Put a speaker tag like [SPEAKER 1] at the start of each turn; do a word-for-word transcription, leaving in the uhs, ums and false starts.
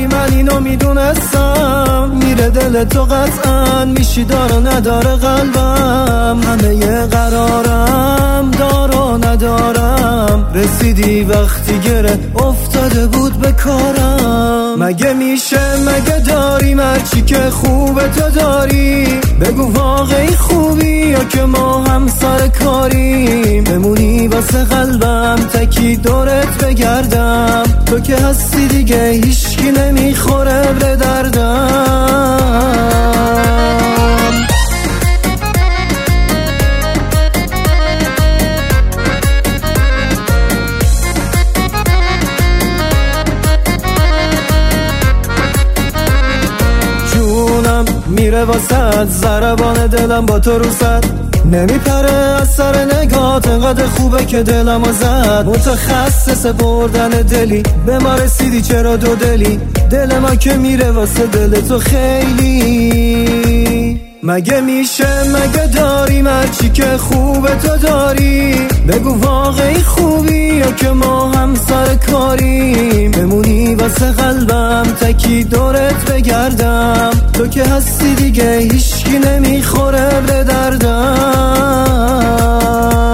[SPEAKER 1] ولی من اینو میدونستم میره دل تو قطعا میشی دار و نداره قلبم. همه یه قرارم دار و ندارم، رسیدی وقتی گره افتاده بود به کارم. مگه میشه مگه داری مرچی که خوبه تو داری؟ بگو واقعی خوبی یا که ما هم سر کاریم؟ بمونی واسه قلبم تکی دورت بگردم، تو که هستی دیگه هیچکی نمیخوره به دردم. جونم میره واسه ضربان دلم با تو رو صد نمیپره از سر نگات، انقدر خوبه که دلمو زد. متخصص بردن دلی به ما رسیدی چرا دو دلی؟ دل ما که میره واسه دل تو خیلی. مگه میشه مگه داری مرچی که خوبه تو داری؟ بگو واقعی خوبی یا که ما هم سر کاریم؟ بمونی واسه قلبم تکی دورت بگردم، تو که هستی دیگه هیچکی نمیخوره به دردم.